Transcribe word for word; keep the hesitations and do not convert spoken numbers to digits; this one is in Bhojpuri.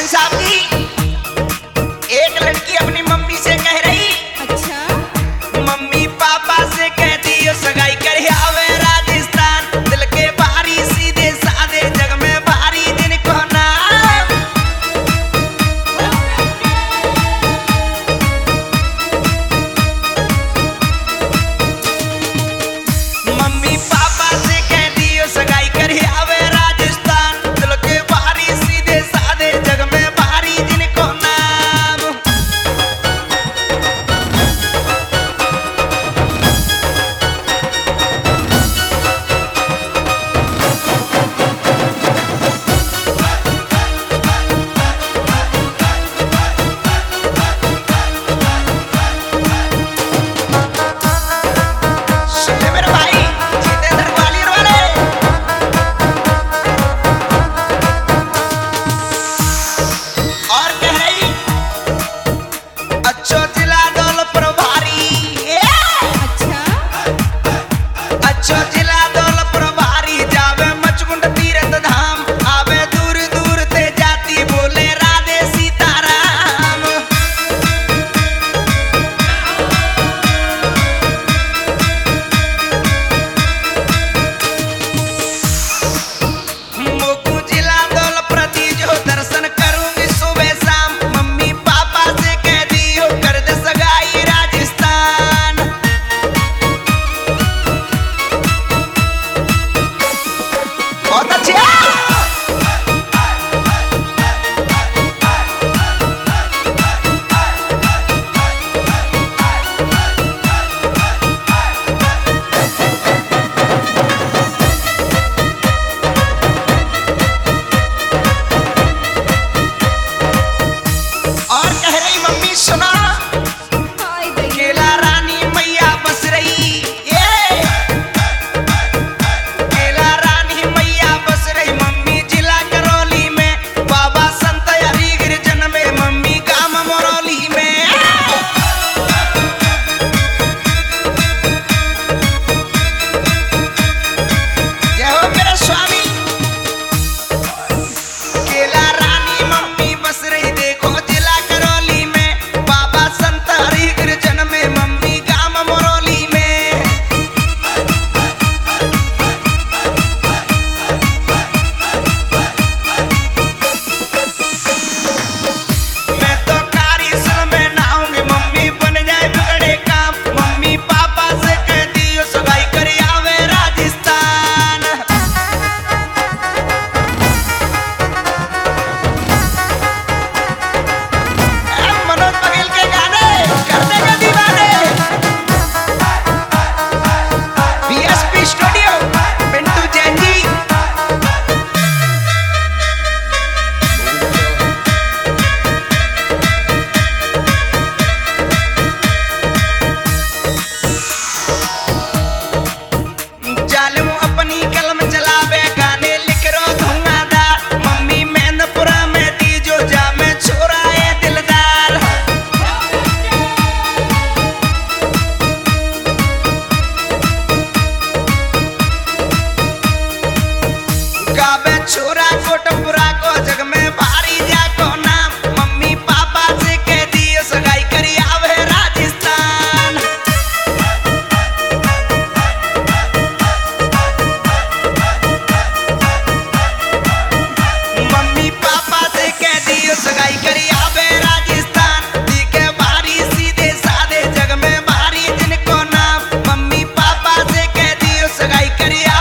एसपी साहब जी, एक लड़की अपनी मम्मी से कह रही, अच्छा मम्मी पापा से कह दियो सगाई कर आवे राजस्थान, दिल के बाहरी सीधे साधे जग में भारी दिन को ना। मम्मी पापा से कह दियो सगाई कर आवे राजस्थान, दिल के बाहरी सीधे साधे जग में भारी दिन को नाम। सुने मेरे भाई जितेंद्र ग्वालियर वाले, और कह रही अच्छो जिला दौल प्रभारी, अच्छा अच्छो जिला दौल प्रभारी जावे मचकुंड तीर्थ धाम, आवे दूर दूर ते जाती बोले राधे सीताराम। मोकू जिला दौल प्रति जो दर्शन करूंगी सुबह शाम, मम्मी पापा से कह दियो कर दे सगाई राजस्थान। बहुत अच्छे। और कह रही मम्मी सुना, हाय दैया केला रानी मैया बस रही, ये केला रानी मैया बस रही मम्मी जिला करौली में, बाबा संत हरि गिरजन में, मम्मी गाम मरौली में। जय हो मेरे स्वामी। केला रानी मम्मी बस रही देखो जिला करौली में, बाबा संत हरि गिरजन में, मम्मी गाम मरौली में। मैं तो कारिसल में नाऊंगी, मम्मी बन जाए बिगड़े काम, मम्मी पापा से कह दियो सगाई कर आवे राजस्थान। मनोज बघेल के गाने कर देगा दीवाने। BSP studio Pintu Jain ji. जालिम अपनी कलम चलावे गाने लिख रो धुआंधार, मम्मी मैनपुरा में दी जो जा में छोरा है दिलदार। गावे छोरा कोटपुरा को जग में भारी जाको नाम, मम्मी पापा से कह दियो सगाई करी आवे राजस्थान। मम्मी पापा से कह दियो सगाई करी आवे राजस्थान, दी के भारी सीधे साधे जग में भारी जिनको नाम, मम्मी पापा से कह दियो सगाई करी